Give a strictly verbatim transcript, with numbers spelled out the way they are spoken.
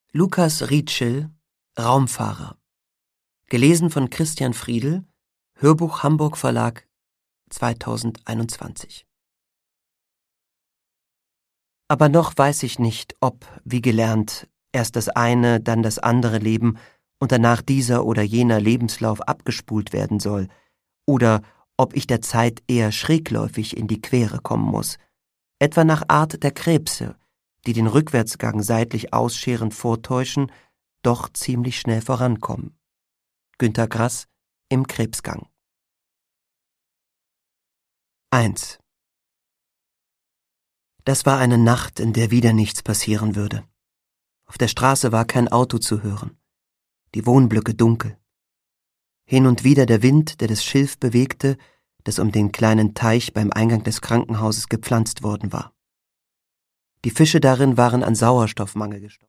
Lukas Rietschel, Raumfahrer. Gelesen von Christian Friedel, Hörbuch Hamburg Verlag, zweitausendeinundzwanzig. Aber noch weiß ich nicht, ob, wie gelernt, erst das eine, dann das andere Leben und danach dieser oder jener Lebenslauf abgespult werden soll, oder ob ich der Zeit eher schrägläufig in die Quere kommen muss, etwa nach Art der Krebse, die den Rückwärtsgang seitlich ausscherend vortäuschen, doch ziemlich schnell vorankommen. Günter Grass im Krebsgang. eins. Das war eine Nacht, in der wieder nichts passieren würde. Auf der Straße war kein Auto zu hören. Die Wohnblöcke dunkel. Hin und wieder der Wind, der das Schilf bewegte, das um den kleinen Teich beim Eingang des Krankenhauses gepflanzt worden war. Die Fische darin waren an Sauerstoffmangel gestorben.